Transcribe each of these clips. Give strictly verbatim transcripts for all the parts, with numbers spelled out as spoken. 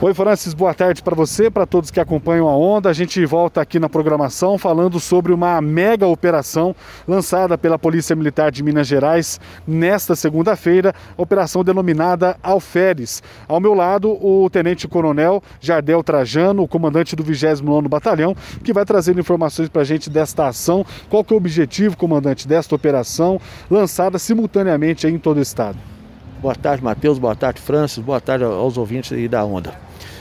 Oi, Francis, boa tarde para você, para todos que acompanham a Onda. A gente volta aqui na programação falando sobre uma mega operação lançada pela Polícia Militar de Minas Gerais nesta segunda-feira, operação denominada Alferes. Ao meu lado, o Tenente-Coronel Jardel Trajano, o comandante do vigésimo nono Batalhão, que vai trazer informações para a gente desta ação. Qual que é o objetivo, comandante, desta operação lançada simultaneamente aí em todo o estado? Boa tarde, Matheus. Boa tarde, Francis. Boa tarde aos ouvintes aí da Onda.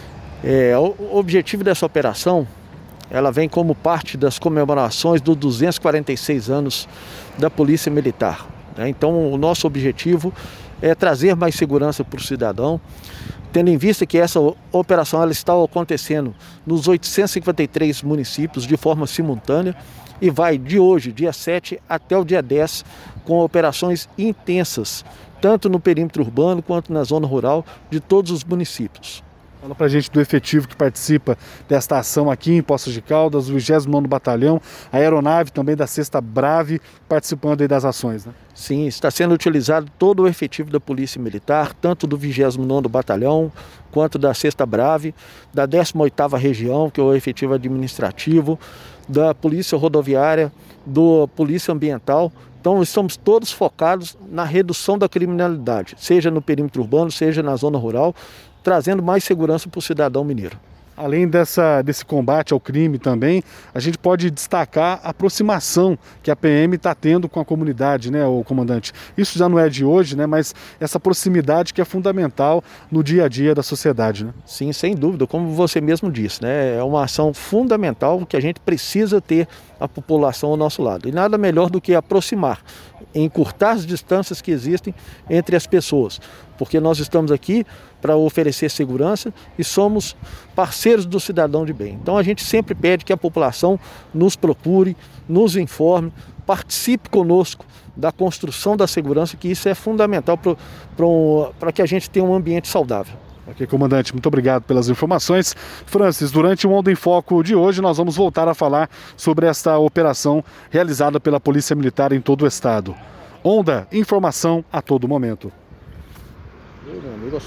É, o objetivo dessa operação, ela vem como parte das comemorações dos duzentos e quarenta e seis anos da Polícia Militar, né? Então, o nosso objetivo é trazer mais segurança para o cidadão, tendo em vista que essa operação ela está acontecendo nos oitocentos e cinquenta e três municípios de forma simultânea e vai de hoje, dia sete, até o dia dez, com operações intensas, tanto no perímetro urbano quanto na zona rural de todos os municípios. Fala pra gente do efetivo que participa desta ação aqui em Poços de Caldas, o vigésimo nono Batalhão, a aeronave também da sexta Brave, participando aí das ações, né? Sim, está sendo utilizado todo o efetivo da Polícia Militar, tanto do vigésimo nono Batalhão, quanto da sexta Brave, da décima oitava Região, que é o efetivo administrativo, da Polícia Rodoviária, da Polícia Ambiental. Então, estamos todos focados na redução da criminalidade, seja no perímetro urbano, seja na zona rural, trazendo mais segurança para o cidadão mineiro. Além dessa, desse combate ao crime também, a gente pode destacar a aproximação que a P M está tendo com a comunidade, né, o comandante? Isso já não é de hoje, né, mas essa proximidade que é fundamental no dia a dia da sociedade, né? Sim, sem dúvida, como você mesmo disse, né, é uma ação fundamental que a gente precisa ter a população ao nosso lado. E nada melhor do que aproximar, encurtar as distâncias que existem entre as pessoas, porque nós estamos aqui para oferecer segurança e somos parceiros do cidadão de bem. Então a gente sempre pede que a população nos procure, nos informe, participe conosco da construção da segurança, que isso é fundamental para que a gente tenha um ambiente saudável. Ok, comandante, muito obrigado pelas informações. Francis, durante o Onda em Foco de hoje, nós vamos voltar a falar sobre esta operação realizada pela Polícia Militar em todo o estado. Onda, informação a todo momento.